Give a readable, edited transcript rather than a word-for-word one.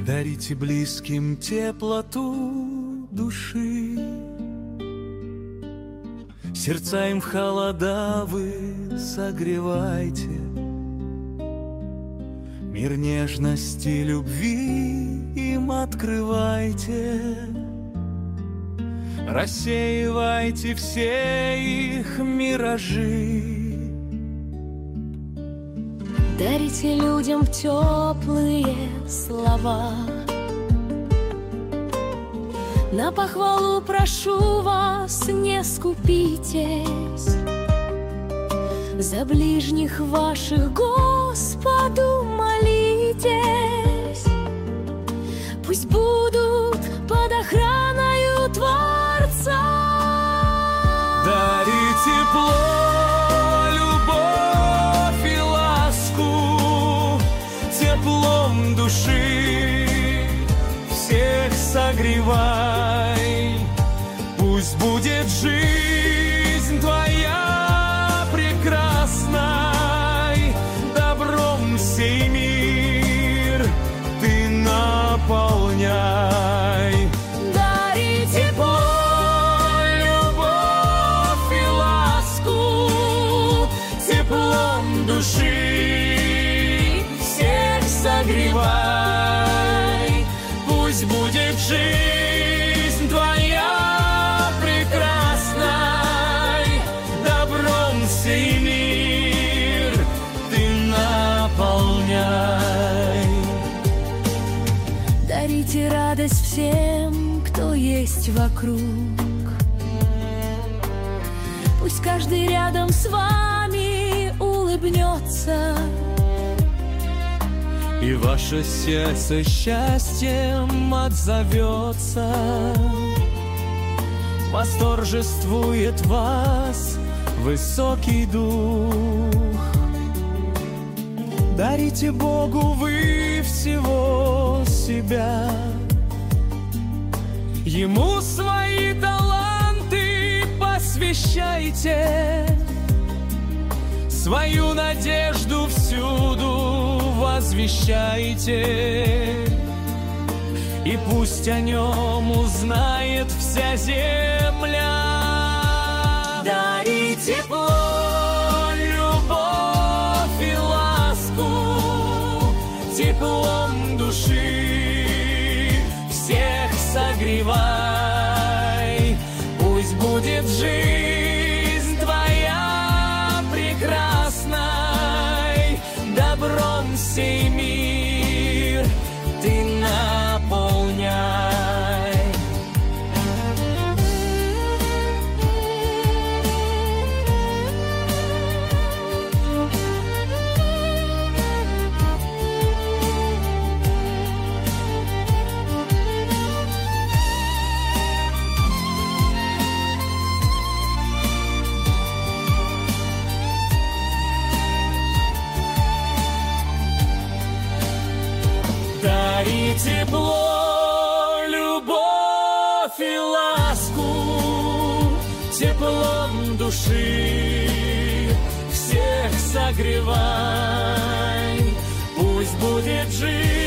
Дарите близким теплоту души, сердца им в холода вы согревайте, мир нежности, любви им открывайте, рассеивайте все их миражи. Дарите людям теплые слова, на похвалу прошу вас, не скупитесь, за ближних ваших Господу молитесь, пусть будут под охраною Творца. Дари тепло, любовь и ласку, теплом души всех согревай. Пусть будет жизнь твоя прекрасной, добром сей мир ты наполняй. Дари тепло, любовь и ласку, теплом души всех согревай. Пусть будет жизнь твоя прекрасной, добром сей мир ты наполняй. Дарите радость всем, кто есть вокруг, пусть каждый рядом с вами улыбнется, и ваше сердце счастьем отзовется. Восторжествует вас высокий дух. Дарите Богу вы всего себя, Ему свои таланты посвящайте, свою надежду всюду возвещайте, и пусть о нем узнает вся земля. Дари тепло, любовь и ласку, теплом души всех согревай. Пусть будет жизнь твоя прекрасной, добром сей мир ты наполняй. Дари тепло, любовь и ласку, теплом души всех согревай. Пусть будет жизнь